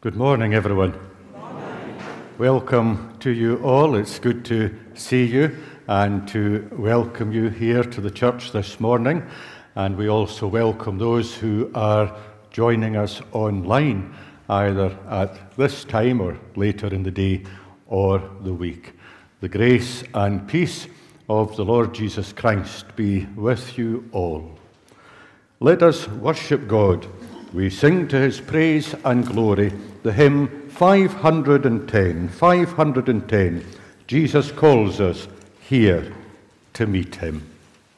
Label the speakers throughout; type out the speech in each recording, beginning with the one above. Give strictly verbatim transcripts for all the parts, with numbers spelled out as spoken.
Speaker 1: Good morning, everyone.
Speaker 2: Good morning.
Speaker 1: Welcome to you all. It's good to see you and to welcome you here to the church this morning. And we also welcome those who are joining us online, either at this time or later in the day or the week. The grace and peace of the Lord Jesus Christ be with you all. Let us worship God. We sing to his praise and glory the hymn five hundred ten, five hundred ten. Jesus calls us here to meet him.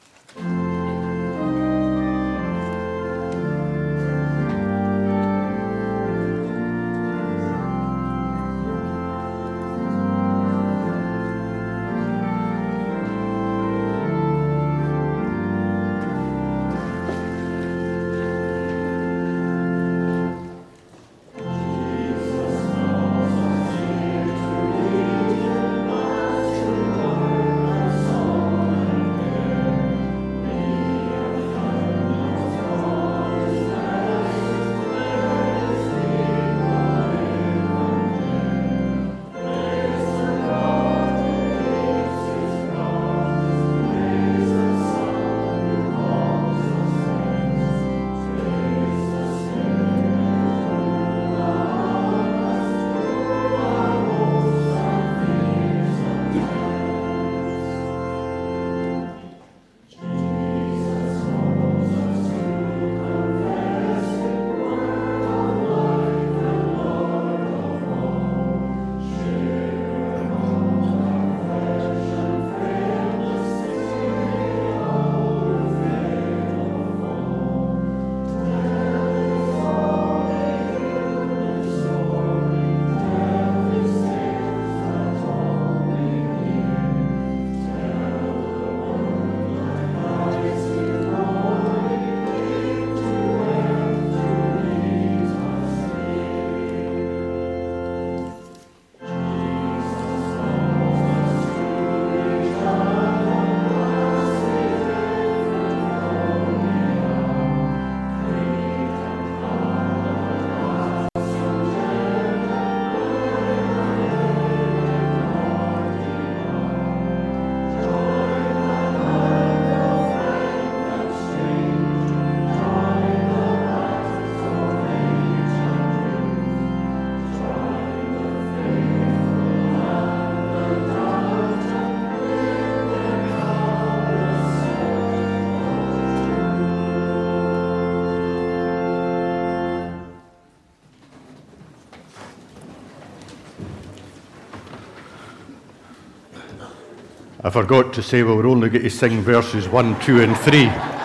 Speaker 1: I forgot to say we were only going to sing verses one, two, and three.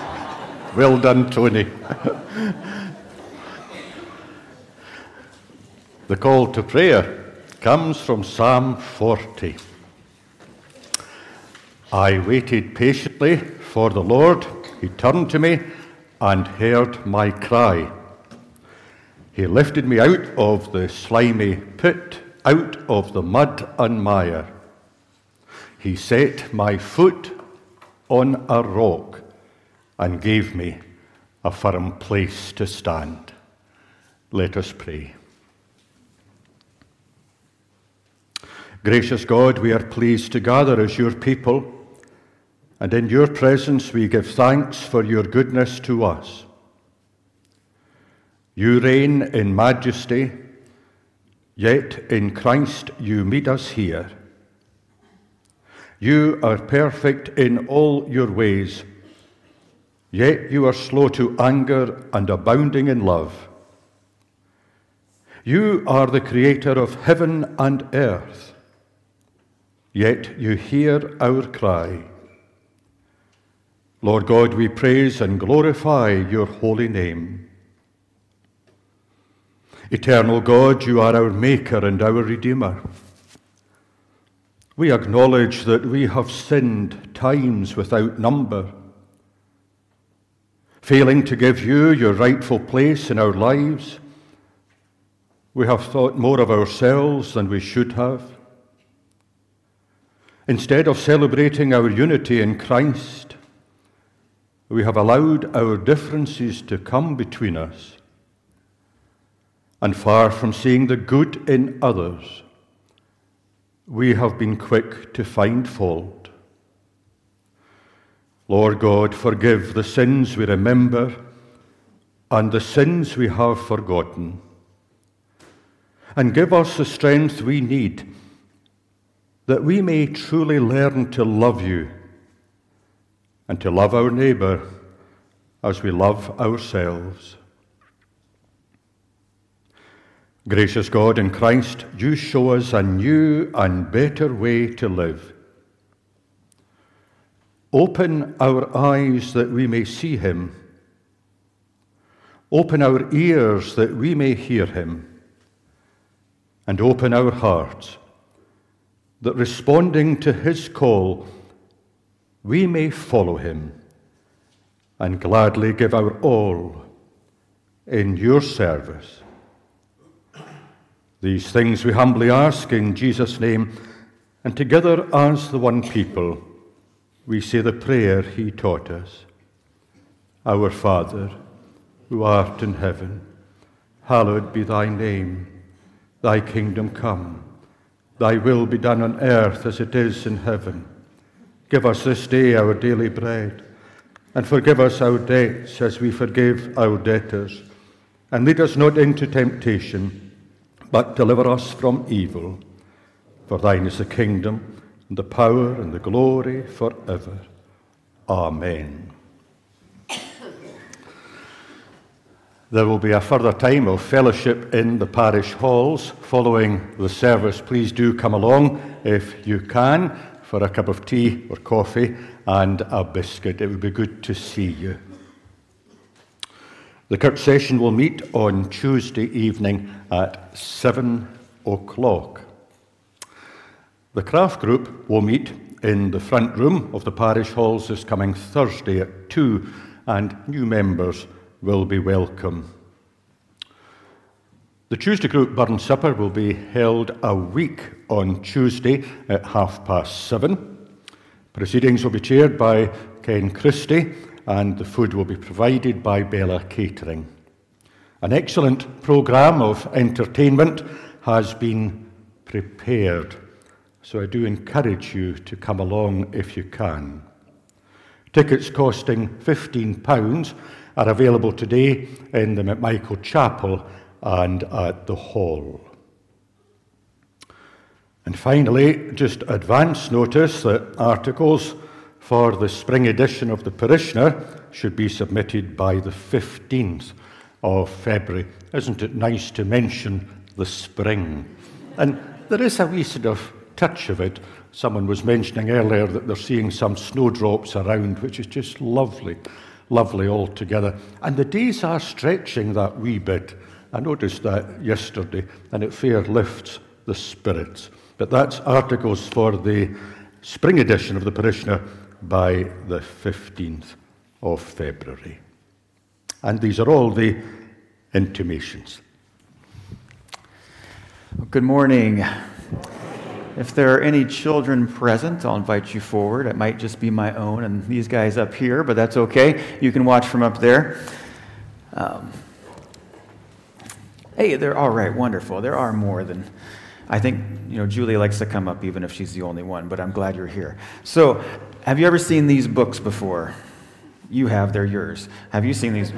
Speaker 1: Well done, Tony. The call to prayer comes from Psalm forty. I waited patiently for the Lord. He turned to me and heard my cry. He lifted me out of the slimy pit, out of the mud and mire. He set my foot on a rock and gave me a firm place to stand. Let us pray. Gracious God, we are pleased to gather as your people, and in your presence we give thanks for your goodness to us. You reign in majesty, yet in Christ you meet us here. You are perfect in all your ways, yet you are slow to anger and abounding in love. You are the creator of heaven and earth, yet you hear our cry. Lord God, we praise and glorify your holy name. Eternal God, you are our Maker and our Redeemer. We acknowledge that we have sinned times without number, failing to give you your rightful place in our lives. We have thought more of ourselves than we should have. Instead of celebrating our unity in Christ, we have allowed our differences to come between us. and far from seeing the good in others, we have been quick to find fault. Lord God, forgive the sins we remember and the sins we have forgotten, and give us the strength we need that we may truly learn to love you and to love our neighbor as we love ourselves. Gracious God, in Christ, you show us a new and better way to live. Open our eyes that we may see him. Open our ears that we may hear him. And open our hearts that, responding to his call, we may follow him and gladly give our all in your service. These things we humbly ask in Jesus' name, and together as the one people, we say the prayer he taught us. Our Father, who art in heaven, hallowed be thy name. Thy kingdom come, thy will be done on earth as it is in heaven. Give us this day our daily bread, and forgive us our debts as we forgive our debtors. And lead us not into temptation, but deliver us from evil. For thine is the kingdom, and the power, and the glory forever. Amen. There will be a further time of fellowship in the parish halls following the service. Please do come along if you can for a cup of tea or coffee and a biscuit. It would be good to see you. The Kirk session will meet on Tuesday evening at seven o'clock. The craft group will meet in the front room of the parish halls this coming Thursday at two, and new members will be welcome. The Tuesday group Burn Supper will be held a week on Tuesday at half past seven. Proceedings will be chaired by Ken Christie, and the food will be provided by Bella Catering. An excellent programme of entertainment has been prepared, so I do encourage you to come along if you can. Tickets costing fifteen pounds are available today in the McMichael Chapel and at the hall. And finally, just advance notice that articles for the spring edition of the Parishioner should be submitted by the fifteenth of February. Isn't it nice to mention the spring? And there is a wee sort of touch of it. Someone was mentioning earlier that they're seeing some snowdrops around, which is just lovely, lovely altogether. And the days are stretching that wee bit. I noticed that yesterday, and it fair lifts the spirits. But that's articles for the spring edition of the Parishioner by the fifteenth of February. And these are all the intimations.
Speaker 2: Good morning. If there are any children present, I'll invite you forward. It might just be my own and these guys up here, but that's okay. You can watch from up there. Um, hey, they're all right, wonderful. There are more than... I think, you know, Julie likes to come up even if she's the only one, but I'm glad you're here. So, have you ever seen these books before? You have, they're yours. Have you seen these?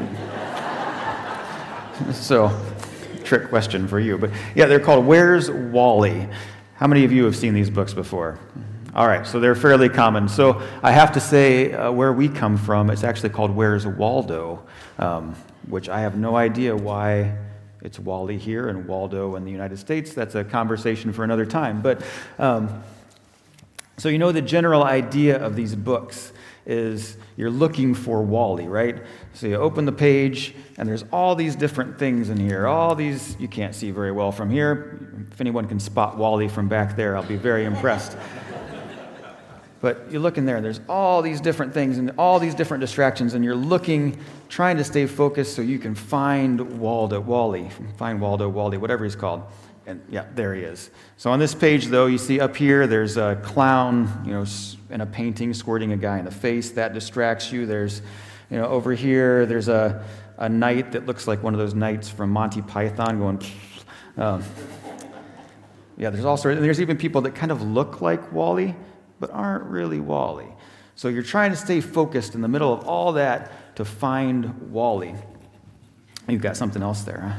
Speaker 2: So, trick question for you. But yeah, they're called Where's Wally? How many of you have seen these books before? All right, so they're fairly common. So I have to say, uh, where we come from, it's actually called Where's Waldo, um, which I have no idea why it's Wally here and Waldo in the United States. That's a conversation for another time. But um, so you know the general idea of these books is you're looking for Wally, right? So you open the page, and there's all these different things in here. All these, you can't see very well from here. If anyone can spot Wally from back there, I'll be very impressed. But you look in there, and there's all these different things and all these different distractions, and you're looking, trying to stay focused so you can find Waldo, Wally, find Waldo, Wally, whatever he's called. And yeah, there he is. So on this page, though, you see up here, there's a clown, you know, in a painting squirting a guy in the face. That distracts you. There's, you know, over here, there's a a knight that looks like one of those knights from Monty Python going, um, yeah, there's all sorts, and there's even people that kind of look like Wall-E, but aren't really Wall-E. So you're trying to stay focused in the middle of all that to find Wall-E. You've got something else there, huh?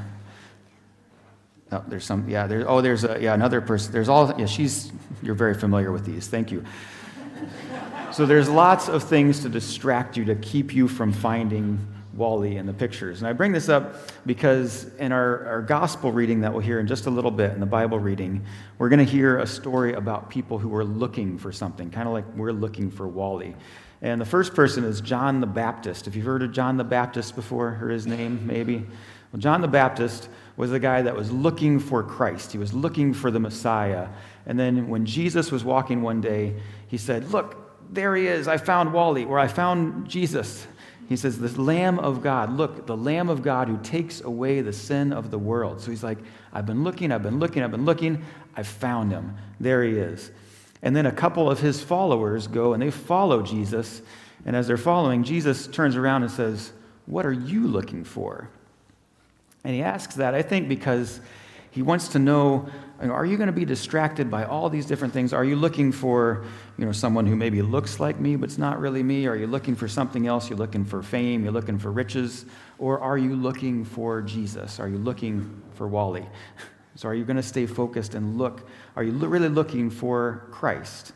Speaker 2: Oh, there's some, yeah, there's, oh, there's a, yeah, another person. There's all, yeah, she's, you're very familiar with these. Thank you. So there's lots of things to distract you, to keep you from finding Wall-E in the pictures. And I bring this up because in our, our gospel reading that we'll hear in just a little bit, in the Bible reading, we're going to hear a story about people who were looking for something, kind of like we're looking for Wall-E. And the first person is John the Baptist. Have you heard of John the Baptist before? Heard his name, maybe? Well, John the Baptist was the guy that was looking for Christ. He was looking for the Messiah. And then when Jesus was walking one day, he said, look, there he is. I found Wall-E, or I found Jesus. He says, this Lamb of God, look, the Lamb of God who takes away the sin of the world. So he's like, I've been looking, I've been looking, I've been looking. I found him. There he is. And then a couple of his followers go and they follow Jesus. And as they're following, Jesus turns around and says, what are you looking for? And he asks that, I think, because he wants to know, you know, are you going to be distracted by all these different things? Are you looking for, you know, someone who maybe looks like me, but it's not really me? Are you looking for something else? You're looking for fame? You're looking for riches? Or are you looking for Jesus? Are you looking for Wall-E? So are you going to stay focused and look? Are you really looking for Christ?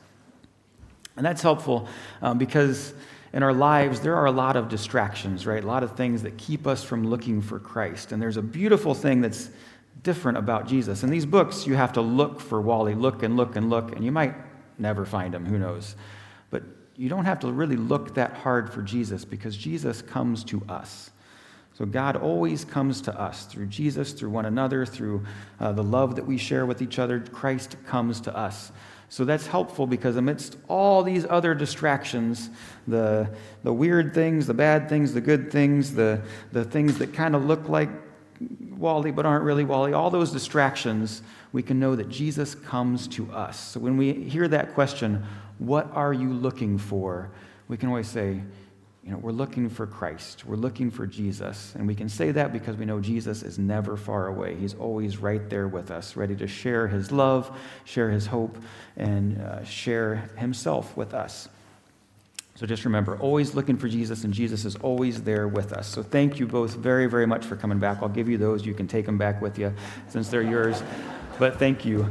Speaker 2: And that's helpful um, because in our lives, there are a lot of distractions, right? A lot of things that keep us from looking for Christ. And there's a beautiful thing that's different about Jesus. In these books, you have to look for Wall-E, look and look and look, and you might never find him, who knows? But you don't have to really look that hard for Jesus because Jesus comes to us. So God always comes to us through Jesus, through one another, through uh, the love that we share with each other. Christ comes to us. So that's helpful because amidst all these other distractions, the the weird things, the bad things, the good things, the, the things that kind of look like Wall-E but aren't really Wall-E, all those distractions, we can know that Jesus comes to us. So when we hear that question, what are you looking for? We can always say, you know, we're looking for Christ. We're looking for Jesus. And we can say that because we know Jesus is never far away. He's always right there with us, ready to share his love, share his hope, and uh, share himself with us. So just remember, always looking for Jesus, and Jesus is always there with us. So thank you both very, very much for coming back. I'll give you those. You can take them back with you since they're yours. But thank you.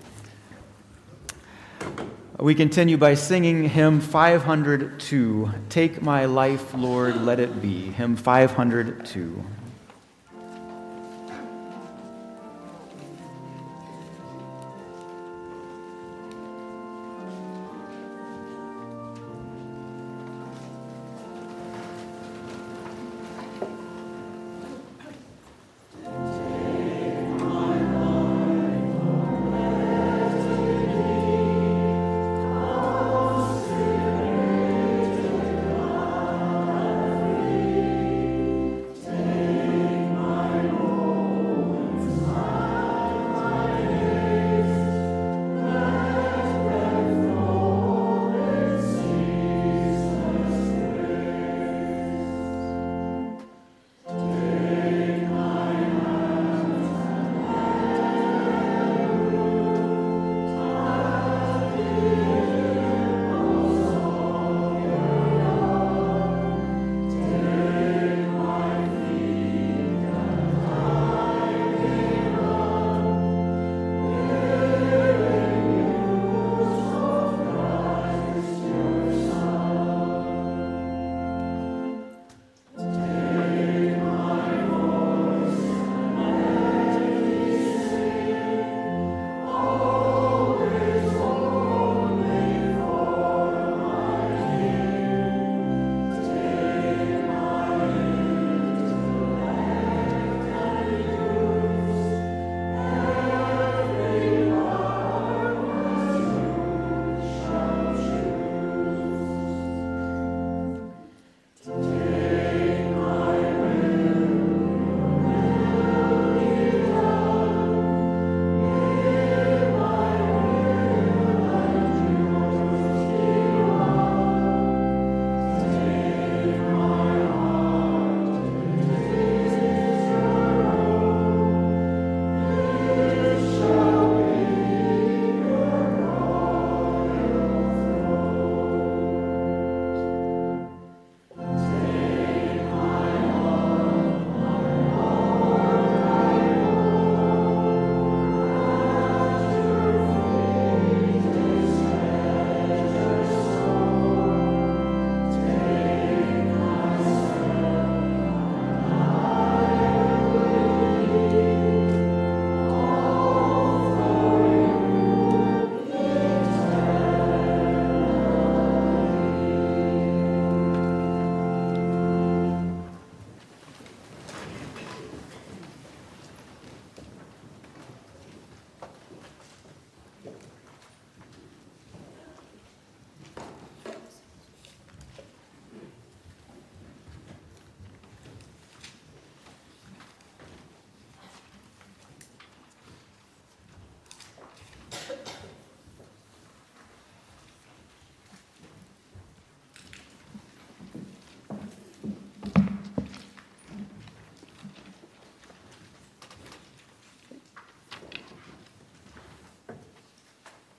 Speaker 2: We continue by singing hymn five hundred two, Take My Life, Lord, Let It Be. Hymn five hundred two.
Speaker 3: Take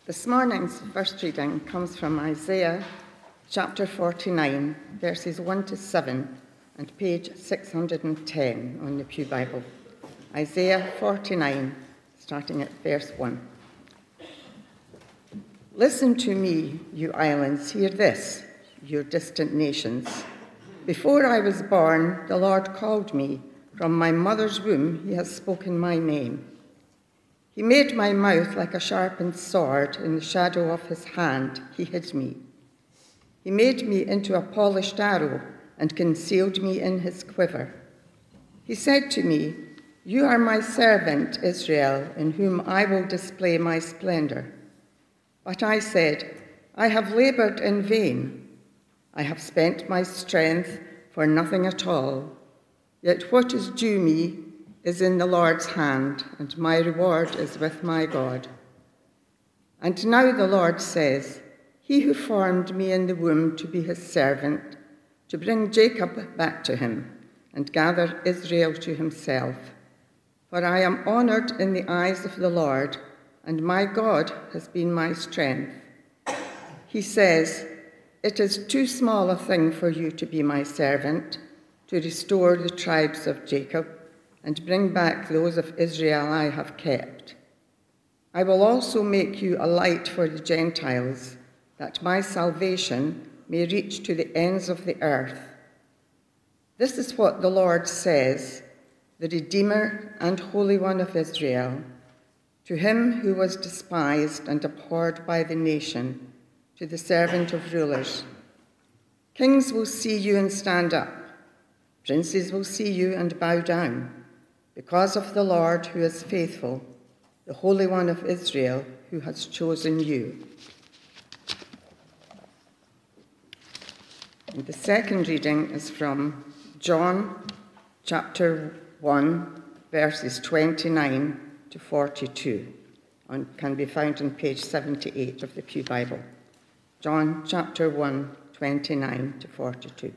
Speaker 3: This morning's first reading comes from Isaiah chapter forty-nine, verses one to seven, and page six hundred ten on the Pew Bible. Isaiah forty-nine, starting at verse one. Listen to me, you islands, hear this, you distant nations. Before I was born, the Lord called me. From my mother's womb, he has spoken my name. He made my mouth like a sharpened sword. In the shadow of his hand, he hid me. He made me into a polished arrow and concealed me in his quiver. He said to me, "You are my servant, Israel, in whom I will display my splendor." But I said, "I have labored in vain. I have spent my strength for nothing at all. Yet what is due me is in the Lord's hand, and my reward is with my God." And now the Lord says, "He who formed me in the womb to be his servant, to bring Jacob back to him, and gather Israel to himself. For I am honored in the eyes of the Lord, and my God has been my strength. He says, 'It is too small a thing for you to be my servant, to restore the tribes of Jacob, and bring back those of Israel I have kept. I will also make you a light for the Gentiles, that my salvation may reach to the ends of the earth.' This is what the Lord says, the Redeemer and Holy One of Israel, to him who was despised and abhorred by the nation, to the servant of rulers. Kings will see you and stand up. Princes will see you and bow down, because of the Lord who is faithful, the Holy One of Israel who has chosen you." And the second reading is from John chapter one, verses twenty-nine to forty-two, and can be found on page seventy-eight of the Pew Bible. John chapter one, twenty-nine to forty-two.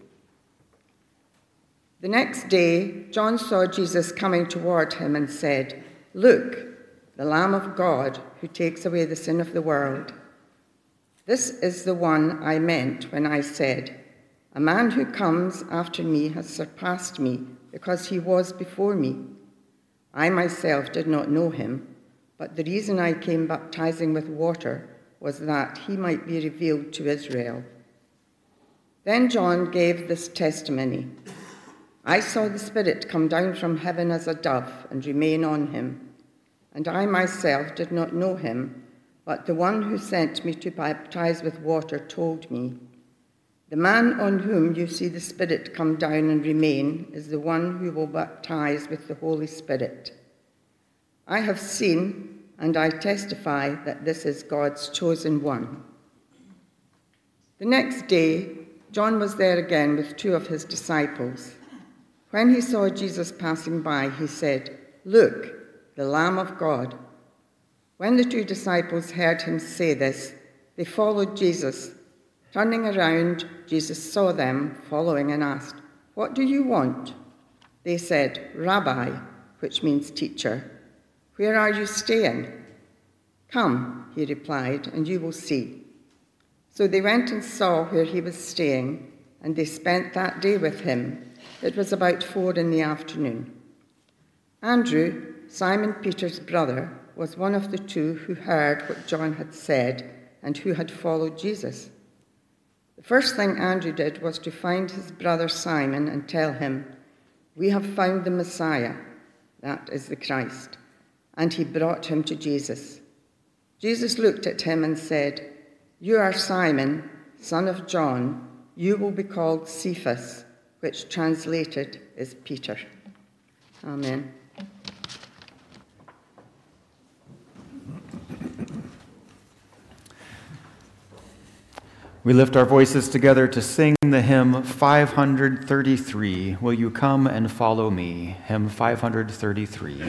Speaker 3: The next day, John saw Jesus coming toward him and said, "Look, the Lamb of God who takes away the sin of the world. This is the one I meant when I said, 'A man who comes after me has surpassed me because he was before me.' I myself did not know him, but the reason I came baptizing with water was that he might be revealed to Israel." Then John gave this testimony, "I saw the Spirit come down from heaven as a dove and remain on him. And I myself did not know him, but the one who sent me to baptize with water told me, 'The man on whom you see the Spirit come down and remain is the one who will baptize with the Holy Spirit.' I have seen and I testify that this is God's chosen one." The next day, John was there again with two of his disciples. When he saw Jesus passing by, he said, "Look, the Lamb of God." When the two disciples heard him say this, they followed Jesus. Turning around, Jesus saw them following and asked, "What do you want?" They said, "Rabbi," which means teacher, "where are you staying?" "Come," he replied, "and you will see." So they went and saw where he was staying, and they spent that day with him. It was about four in the afternoon. Andrew, Simon Peter's brother, was one of the two who heard what John had said and who had followed Jesus. The first thing Andrew did was to find his brother Simon and tell him, "We have found the Messiah," that is the Christ, and he brought him to Jesus. Jesus looked at him and said, "You are Simon, son of John. You will be called Cephas," which translated is Peter. Amen.
Speaker 2: We lift our voices together to sing the hymn five thirty-three, "Will You Come and Follow Me?" Hymn five thirty-three.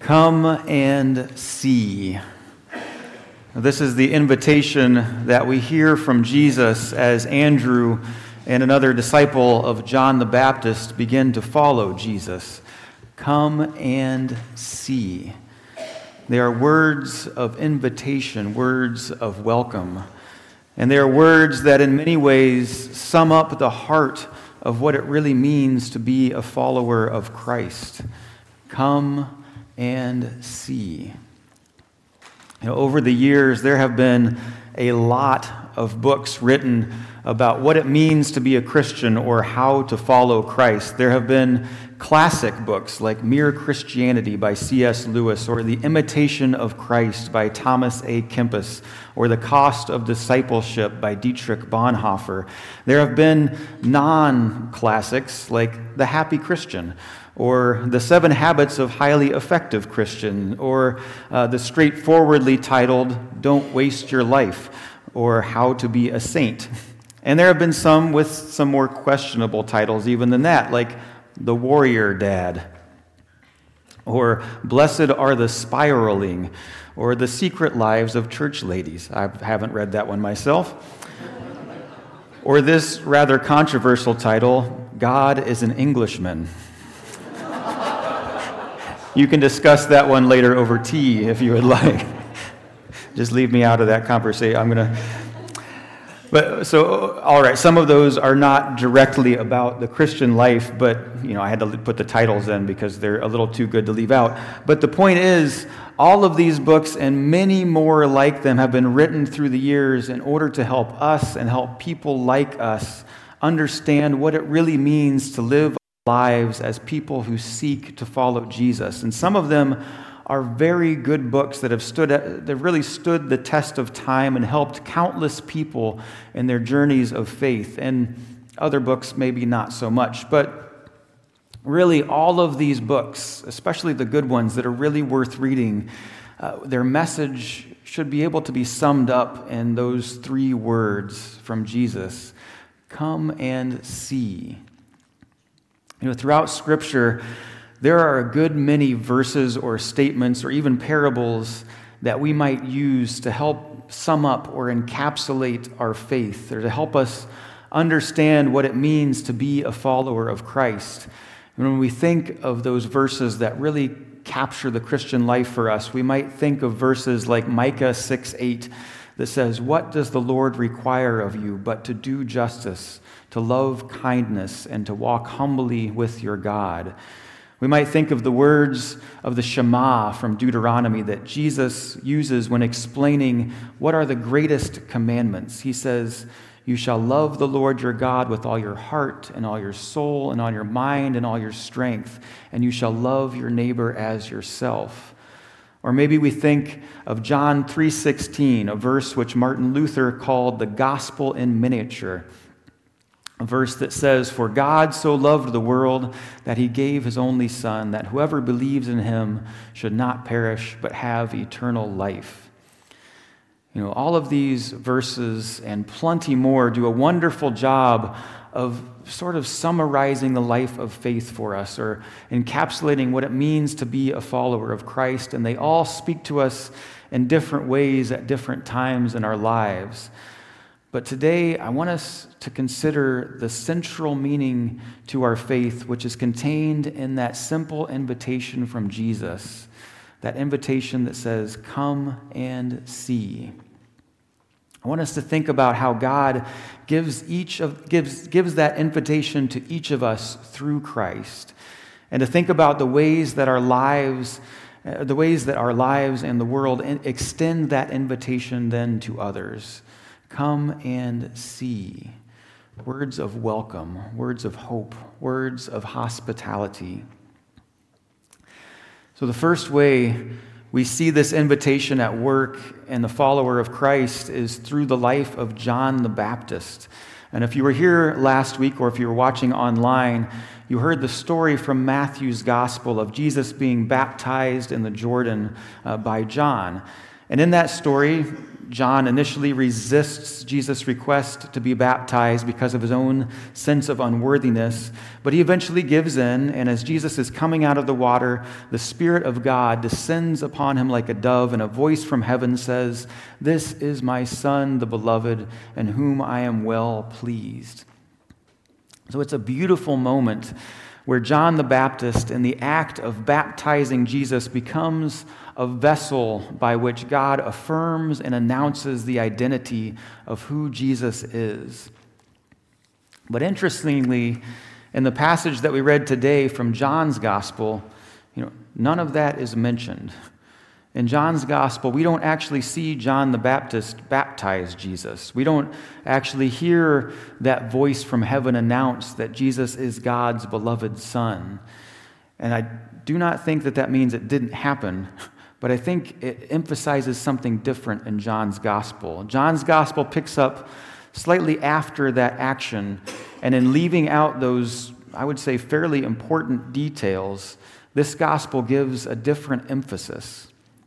Speaker 2: Come and see. This is the invitation that we hear from Jesus as Andrew and another disciple of John the Baptist begin to follow Jesus. Come and see. They are words of invitation, words of welcome. And they are words that in many ways sum up the heart of what it really means to be a follower of Christ. Come and see. You know, over the years, there have been a lot of books written about what it means to be a Christian or how to follow Christ. There have been classic books like Mere Christianity by C S Lewis, or The Imitation of Christ by Thomas A. Kempis, or The Cost of Discipleship by Dietrich Bonhoeffer. There have been non-classics like The Happy Christian, or The Seven Habits of Highly Effective Christian, or uh, the straightforwardly titled Don't Waste Your Life, or How to Be a Saint. And there have been some with some more questionable titles even than that, like The Warrior Dad, or Blessed Are the Spiraling, or The Secret Lives of Church Ladies. I haven't read that one myself. Or this rather controversial title, God is an Englishman. You can discuss that one later over tea if you would like. Just leave me out of that conversation. I'm going to... But so, all right, some of those are not directly about the Christian life, but, you know, I had to put the titles in because they're a little too good to leave out. But the point is, all of these books and many more like them have been written through the years in order to help us and help people like us understand what it really means to live lives as people who seek to follow Jesus. And some of them are very good books that have stood at, they've really stood the test of time and helped countless people in their journeys of faith. And other books maybe not so much. But really all of these books, especially the good ones that are really worth reading, uh, their message should be able to be summed up in those three words from Jesus: come and see. You know, throughout Scripture, there are a good many verses or statements or even parables that we might use to help sum up or encapsulate our faith, or to help us understand what it means to be a follower of Christ. And when we think of those verses that really capture the Christian life for us, we might think of verses like Micah six eight that says, "What does the Lord require of you but to do justice, to love kindness, and to walk humbly with your God?" We might think of the words of the Shema from Deuteronomy that Jesus uses when explaining what are the greatest commandments. He says, "You shall love the Lord your God with all your heart and all your soul and all your mind and all your strength, and you shall love your neighbor as yourself." Or maybe we think of John three sixteen, a verse which Martin Luther called the gospel in miniature. A verse that says, "For God so loved the world that he gave his only Son, that whoever believes in him should not perish but have eternal life." You know, all of these verses and plenty more do a wonderful job of sort of summarizing the life of faith for us, or encapsulating what it means to be a follower of Christ, and they all speak to us in different ways at different times in our lives. But today, I want us to consider the central meaning to our faith, which is contained in that simple invitation from Jesus, that invitation that says, "Come and see." I want us to think about how God gives each of gives gives that invitation to each of us through Christ, and to think about the ways that our lives, uh, the ways that our lives and the world extend that invitation then to others. Come and see. Words of welcome, words of hope, words of hospitality. So the first way we see this invitation at work in the follower of Christ is through the life of John the Baptist. And if you were here last week, or if you were watching online, you heard the story from Matthew's gospel of Jesus being baptized in the Jordan uh, by John. And in that story, John initially resists Jesus' request to be baptized because of his own sense of unworthiness, but he eventually gives in, and as Jesus is coming out of the water, the Spirit of God descends upon him like a dove, and a voice from heaven says, "This is my Son, the beloved, in whom I am well pleased." So it's a beautiful moment where John the Baptist, in the act of baptizing Jesus, becomes a vessel by which God affirms and announces the identity of who Jesus is. But interestingly, in the passage that we read today from John's Gospel, you know, none of that is mentioned. In John's Gospel, we don't actually see John the Baptist baptize Jesus. We don't actually hear that voice from heaven announce that Jesus is God's beloved Son. And I do not think that that means it didn't happen, but I think it emphasizes something different in John's Gospel. John's Gospel picks up slightly after that action, and in leaving out those, I would say, fairly important details, this Gospel gives a different emphasis.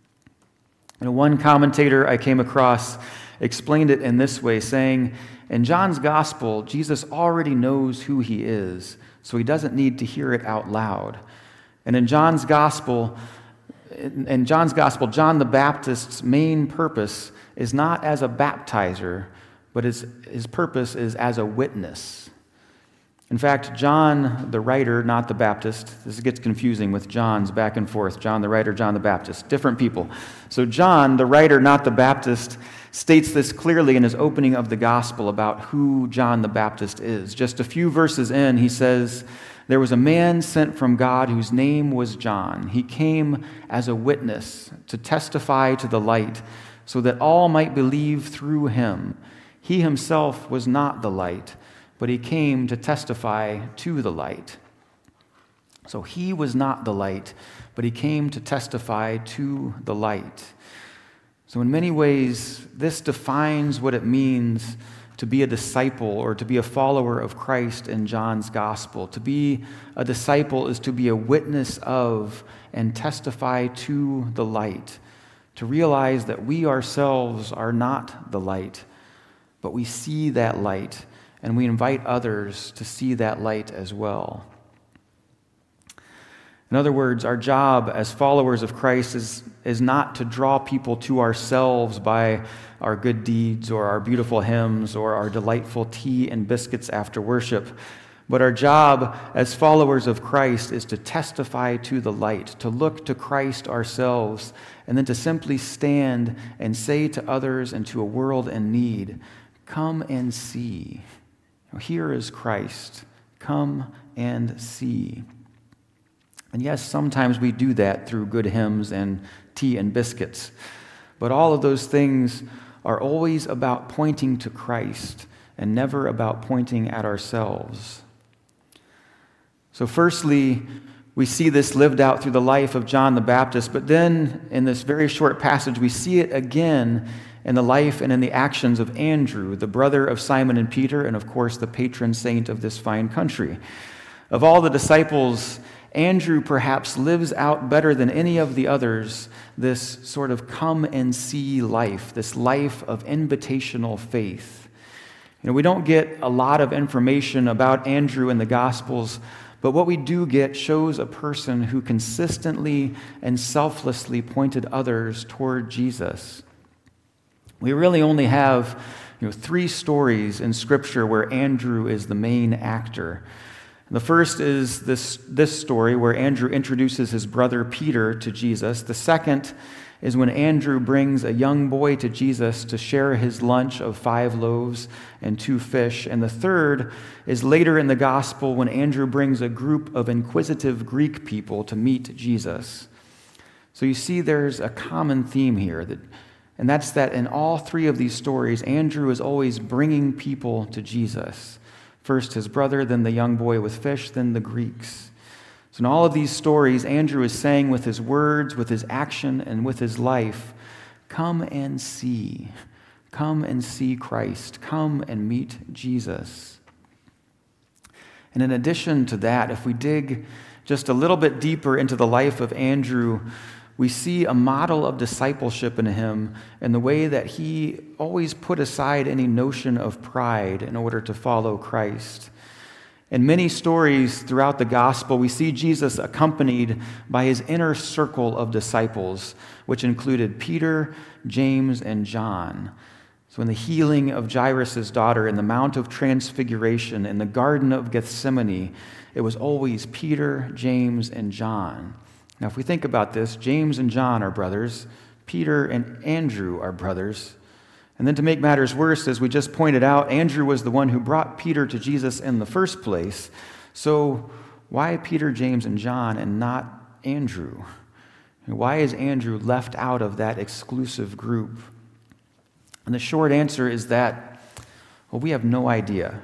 Speaker 2: And one commentator I came across explained it in this way, saying, in John's Gospel, Jesus already knows who he is, so he doesn't need to hear it out loud. And in John's Gospel, in John's Gospel, John the Baptist's main purpose is not as a baptizer, but his, his purpose is as a witness. In fact, John the writer, not the Baptist, this gets confusing with John's back and forth, John the writer, John the Baptist, different people. So John, the writer, not the Baptist, states this clearly in his opening of the gospel about who John the Baptist is. Just a few verses in, he says, "There was a man sent from God whose name was John. He came as a witness to testify to the light, so that all might believe through him. He himself was not the light, but he came to testify to the light." So he was not the light, but he came to testify to the light. So in many ways, this defines what it means to be a disciple or to be a follower of Christ in John's Gospel. To be a disciple is to be a witness of and testify to the light. To realize that we ourselves are not the light, but we see that light, and we invite others to see that light as well. In other words, our job as followers of Christ is, is not to draw people to ourselves by our good deeds or our beautiful hymns or our delightful tea and biscuits after worship. But our job as followers of Christ is to testify to the light, to look to Christ ourselves, and then to simply stand and say to others and to a world in need, "Come and see. Here is Christ. Come and see." And yes, sometimes we do that through good hymns and tea and biscuits. But all of those things are always about pointing to Christ and never about pointing at ourselves. So firstly, we see this lived out through the life of John the Baptist, but then in this very short passage, we see it again in the life and in the actions of Andrew, the brother of Simon and Peter, and of course the patron saint of this fine country. Of all the disciples, Andrew perhaps lives out better than any of the others this sort of come and see life, this life of invitational faith. You know, we don't get a lot of information about Andrew in the Gospels, but what we do get shows a person who consistently and selflessly pointed others toward Jesus. We really only have, you know, three stories in Scripture where Andrew is the main actor. The first is this, this story where Andrew introduces his brother Peter to Jesus. The second is when Andrew brings a young boy to Jesus to share his lunch of five loaves and two fish. And the third is later in the gospel when Andrew brings a group of inquisitive Greek people to meet Jesus. So you see there's a common theme here, that, and that's that in all three of these stories, Andrew is always bringing people to Jesus. First his brother, then the young boy with fish, then the Greeks. So in all of these stories, Andrew is saying with his words, with his action, and with his life, come and see. Come and see Christ. Come and meet Jesus. And in addition to that, if we dig just a little bit deeper into the life of Andrew, we see a model of discipleship in him in the way that he always put aside any notion of pride in order to follow Christ. In many stories throughout the gospel, we see Jesus accompanied by his inner circle of disciples, which included Peter, James, and John. So in the healing of Jairus' daughter, in the Mount of Transfiguration, in the Garden of Gethsemane, it was always Peter, James, and John. Now, if we think about this, James and John are brothers. Peter and Andrew are brothers. And then to make matters worse, as we just pointed out, Andrew was the one who brought Peter to Jesus in the first place. So why Peter, James, and John and not Andrew? Why is Andrew left out of that exclusive group? And the short answer is that, well, we have no idea.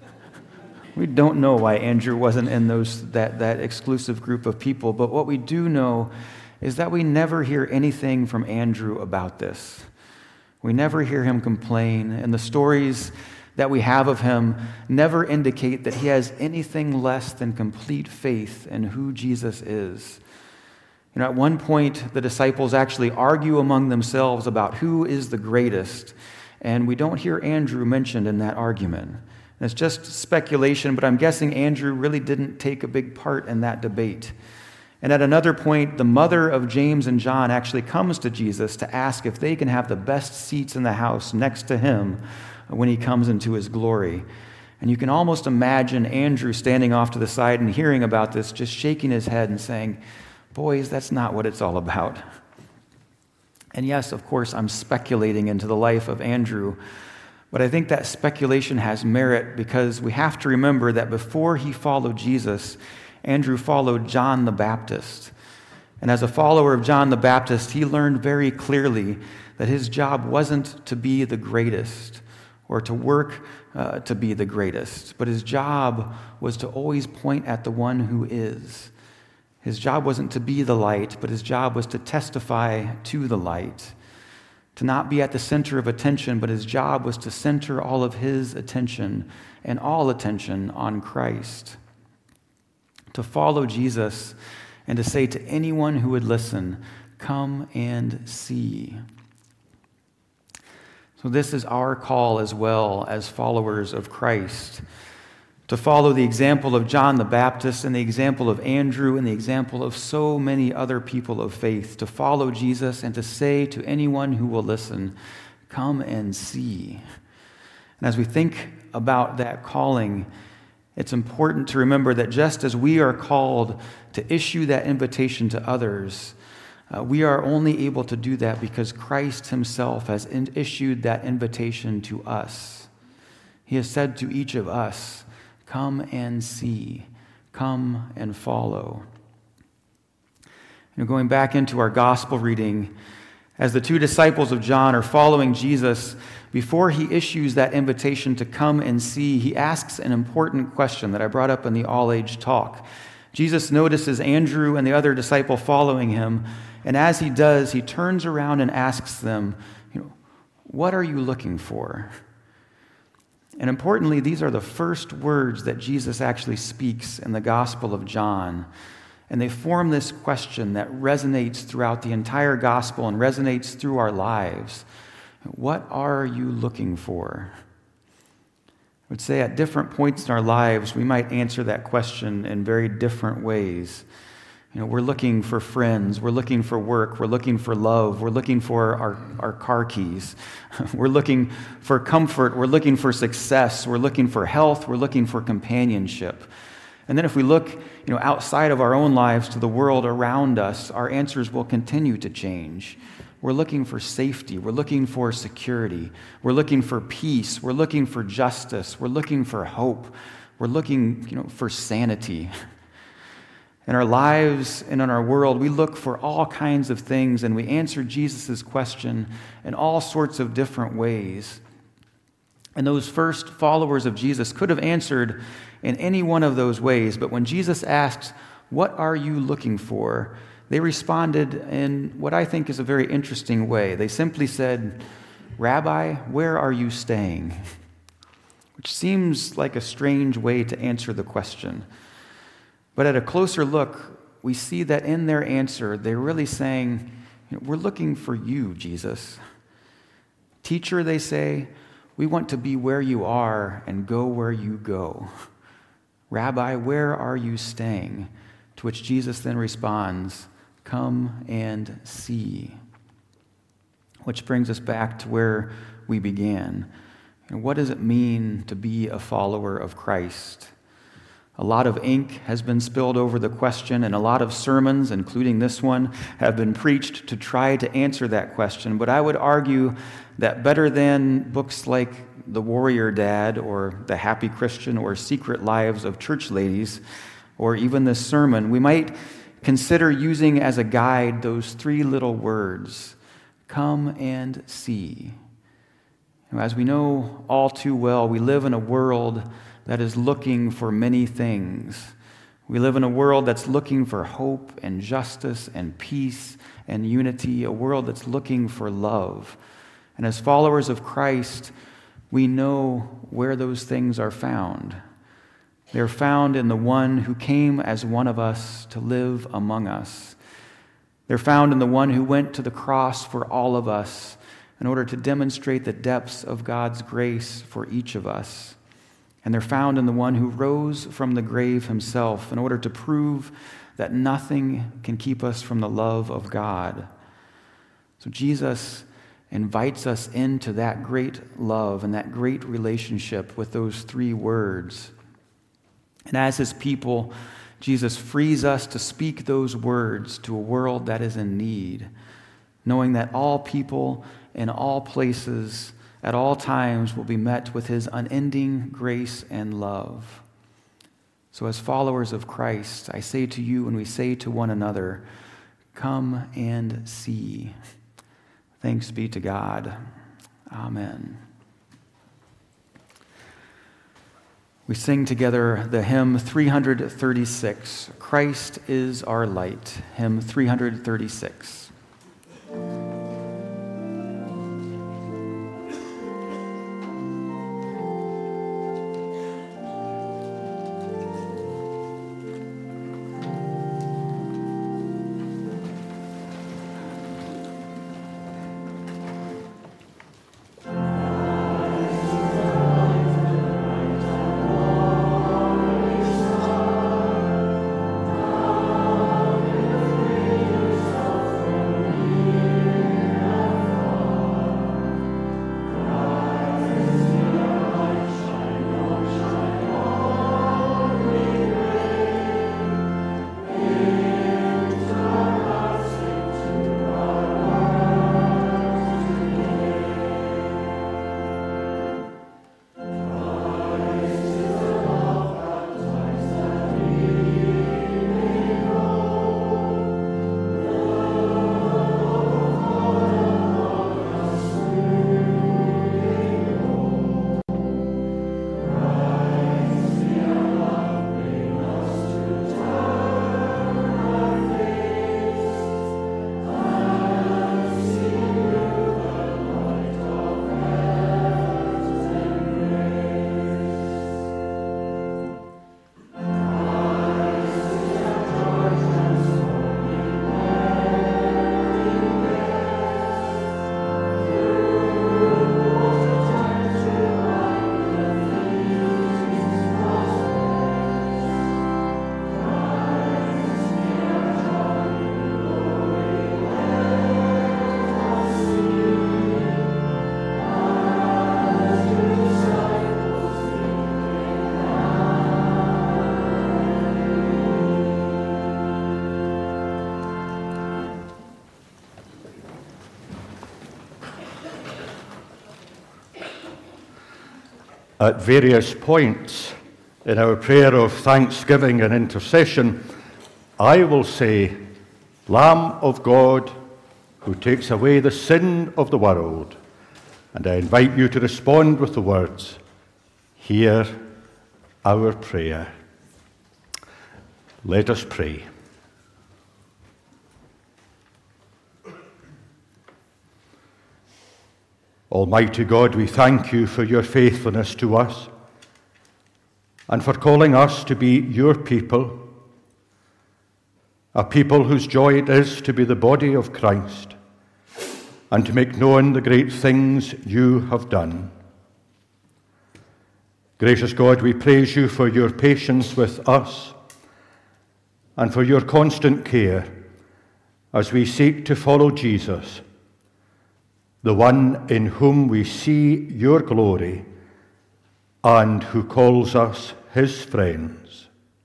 Speaker 2: We don't know why Andrew wasn't in those that, that exclusive group of people, but what we do know is that we never hear anything from Andrew about this. We never hear him complain, and the stories that we have of him never indicate that he has anything less than complete faith in who Jesus is. You know, at one point, the disciples actually argue among themselves about who is the greatest, and we don't hear Andrew mentioned in that argument. And it's just speculation, but I'm guessing Andrew really didn't take a big part in that debate. And at another point, the mother of James and John actually comes to Jesus to ask if they can have the best seats in the house next to him when he comes into his glory. And you can almost imagine Andrew standing off to the side and hearing about this, just shaking his head and saying, "Boys, that's not what it's all about." And yes, of course, I'm speculating into the life of Andrew, but I think that speculation has merit because we have to remember that before he followed Jesus, Andrew followed John the Baptist. And as a follower of John the Baptist, he learned very clearly that his job wasn't to be the greatest or to work uh, to be the greatest, but his job was to always point at the one who is. His job wasn't to be the light, but his job was to testify to the light. To not be at the center of attention, but his job was to center all of his attention and all attention on Christ. To follow Jesus and to say to anyone who would listen, "Come and see." So this is our call as well as followers of Christ. To follow the example of John the Baptist and the example of Andrew and the example of so many other people of faith, to follow Jesus and to say to anyone who will listen, "Come and see." And as we think about that calling, it's important to remember that just as we are called to issue that invitation to others, uh, we are only able to do that because Christ himself has in- issued that invitation to us. He has said to each of us, "Come and see. Come and follow." You know, going back into our gospel reading, as the two disciples of John are following Jesus, before he issues that invitation to come and see, he asks an important question that I brought up in the all-age talk. Jesus notices Andrew and the other disciple following him, and as he does, he turns around and asks them, you know, "What are you looking for?" And importantly, these are the first words that Jesus actually speaks in the Gospel of John. And they form this question that resonates throughout the entire Gospel and resonates through our lives. What are you looking for? I would say at different points in our lives, we might answer that question in very different ways. You know, we're looking for friends, we're looking for work, we're looking for love, we're looking for our, our car keys, we're looking for comfort, we're looking for success, we're looking for health, we're looking for companionship. And then if we look, you know, outside of our own lives to the world around us, our answers will continue to change. We're looking for safety, we're looking for security, we're looking for peace, we're looking for justice, we're looking for hope, we're looking, you know, for sanity. In our lives and in our world, we look for all kinds of things, and we answer Jesus' question in all sorts of different ways. And those first followers of Jesus could have answered in any one of those ways, but when Jesus asked, "What are you looking for?" they responded in what I think is a very interesting way. They simply said, "Rabbi, where are you staying?" Which seems like a strange way to answer the question. But at a closer look, we see that in their answer, they're really saying, we're looking for you, Jesus. Teacher, they say, we want to be where you are and go where you go. Rabbi, where are you staying? To which Jesus then responds, come and see. Which brings us back to where we began. And what does it mean to be a follower of Christ? A lot of ink has been spilled over the question, and a lot of sermons, including this one, have been preached to try to answer that question. But I would argue that better than books like The Warrior Dad or The Happy Christian or Secret Lives of Church Ladies, or even this sermon, we might consider using as a guide those three little words, come and see. As we know all too well, we live in a world that is looking for many things. We live in a world that's looking for hope and justice and peace and unity, a world that's looking for love. And as followers of Christ, we know where those things are found. They're found in the one who came as one of us to live among us. They're found in the one who went to the cross for all of us in order to demonstrate the depths of God's grace for each of us. And they're found in the one who rose from the grave himself in order to prove that nothing can keep us from the love of God. So Jesus invites us into that great love and that great relationship with those three words. And as his people, Jesus frees us to speak those words to a world that is in need, knowing that all people in all places at all times will be met with his unending grace and love. So as followers of Christ, I say to you and we say to one another, come and see. Thanks be to God. Amen. We sing together the hymn three thirty-six, Christ is our light, hymn three thirty-six.
Speaker 1: At various points in our prayer of thanksgiving and intercession, I will say, Lamb of God, who takes away the sin of the world. And I invite you to respond with the words, hear our prayer. Let us pray. Almighty God, we thank you for your faithfulness to us and for calling us to be your people. a people whose joy it is to be the body of Christ and to make known the great things you have done. Gracious God, we praise you for your patience with us and for your constant care as we seek to follow Jesus, the one in whom we see your glory and who calls us his friends.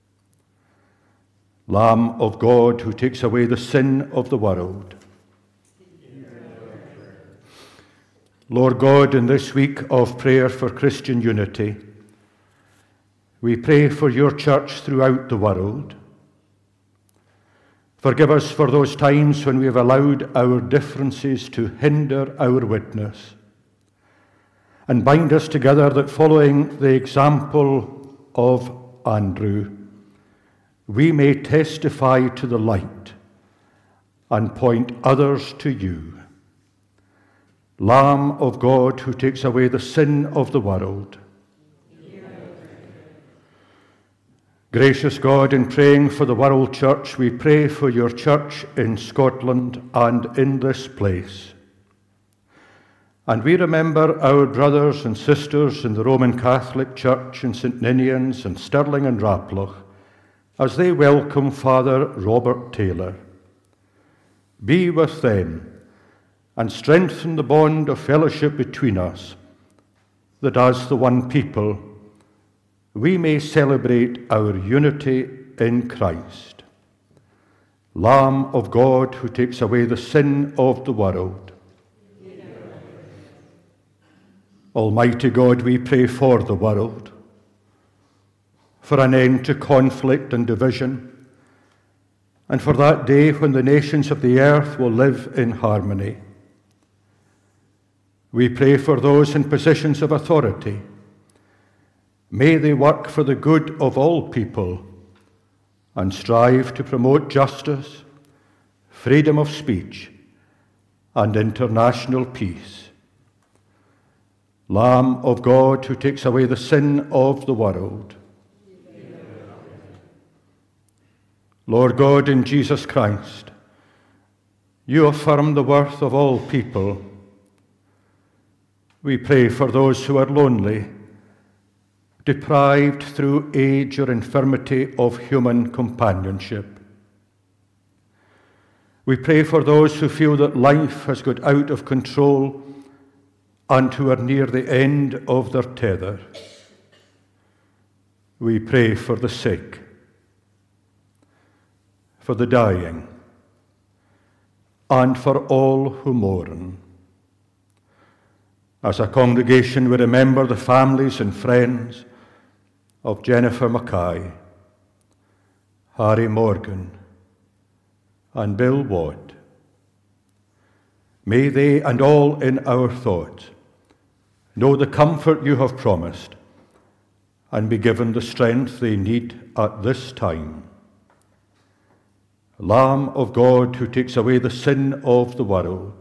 Speaker 1: Lamb of God, who takes away the sin of the world. Lord God, in this week of prayer for Christian unity, we pray for your church throughout the world. Forgive us for those times when we have allowed our differences to hinder our witness. And bind us together that, following the example of Andrew, we may testify to the light and point others to you. Lamb of God, who takes away the sin of the world. Gracious God, in praying for the world church, we pray for your church in Scotland and in this place. And we remember our brothers and sisters in the Roman Catholic Church in Saint Ninians and Stirling and Raploch as they welcome Father Robert Taylor. Be with them and strengthen the bond of fellowship between us, that as the one people we may celebrate our unity in Christ. Lamb of God, who takes away the sin of the world. Almighty God, we pray for the world, for an end to conflict and division, and for that day when the nations of the earth will live in harmony. We pray for those in positions of authority. May they work for the good of all people and strive to promote justice, freedom of speech, and international peace. Lamb of God, who takes away the sin of the world. Lord God, in Jesus Christ, you affirm the worth of all people. We pray for those who are lonely, deprived through age or infirmity of human companionship. We pray for those who feel that life has got out of control and who are near the end of their tether. We pray for the sick, for the dying, and for all who mourn. As a congregation, we remember the families and friends of Jennifer Mackay, Harry Morgan, and Bill Watt. May they and all in our thoughts know the comfort you have promised and be given the strength they need at this time. Lamb of God, who takes away the sin of the world.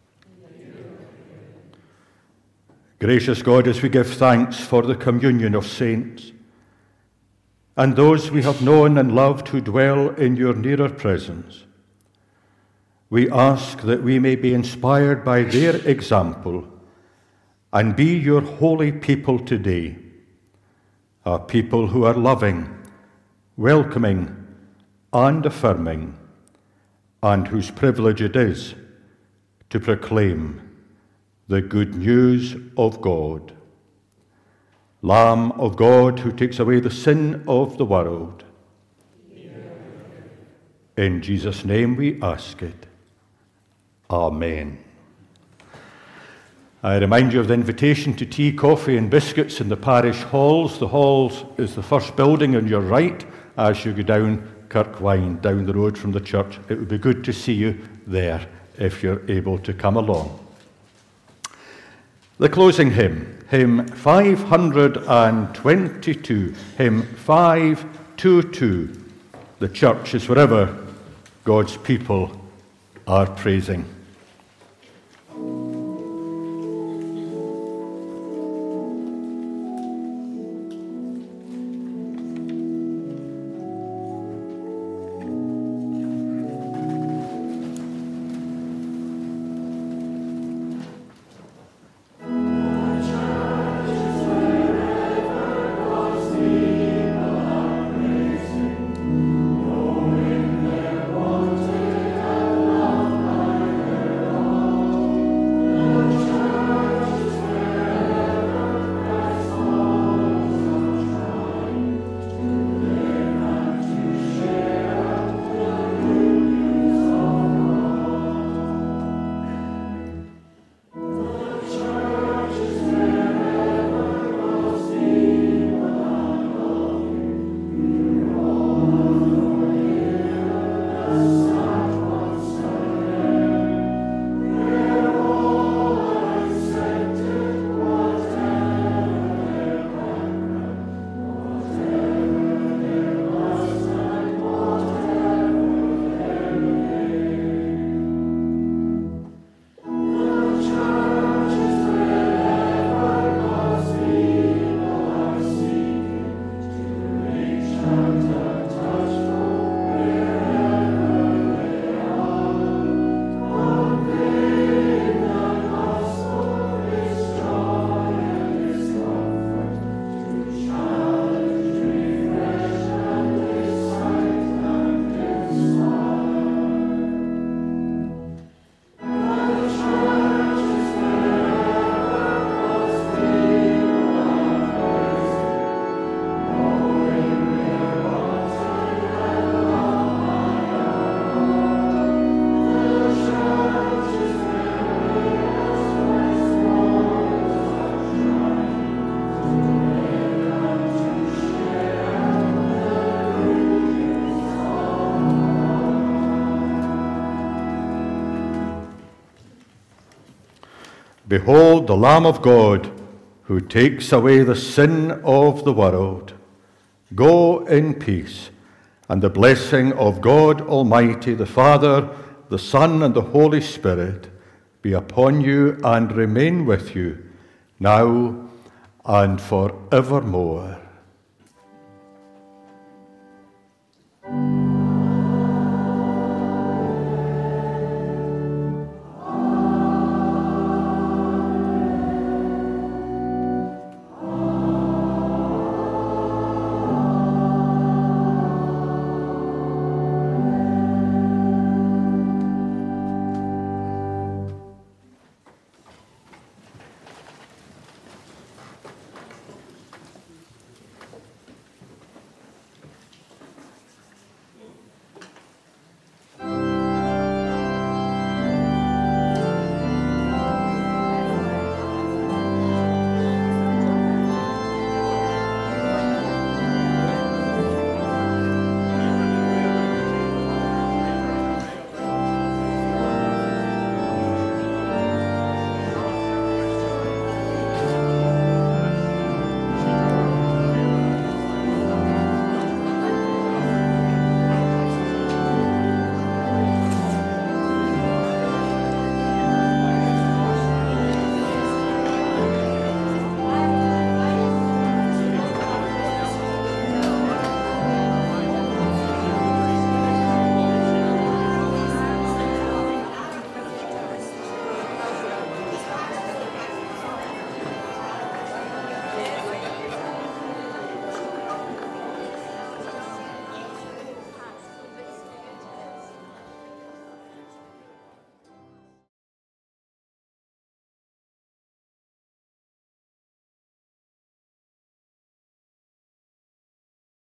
Speaker 1: Gracious God, as we give thanks for the communion of saints and those we have known and loved who dwell in your nearer presence, we ask that we may be inspired by their example and be your holy people today, a people who are loving, welcoming, and affirming, and whose privilege it is to proclaim the good news of God. Lamb of God, who takes away the sin of the world. In Jesus' name we ask it. Amen. I remind you of the invitation to tea, coffee and biscuits in the parish halls. The halls is the first building on your right as you go down Kirkwine, down the road from the church. It would be good to see you there if you're able to come along. The closing hymn, hymn five hundred twenty-two, hymn five twenty-two. The church is wherever God's people are praising. Behold the Lamb of God, who takes away the sin of the world. Go in peace, and the blessing of God Almighty, the Father, the Son, and the Holy Spirit be upon you and remain with you, now and forevermore.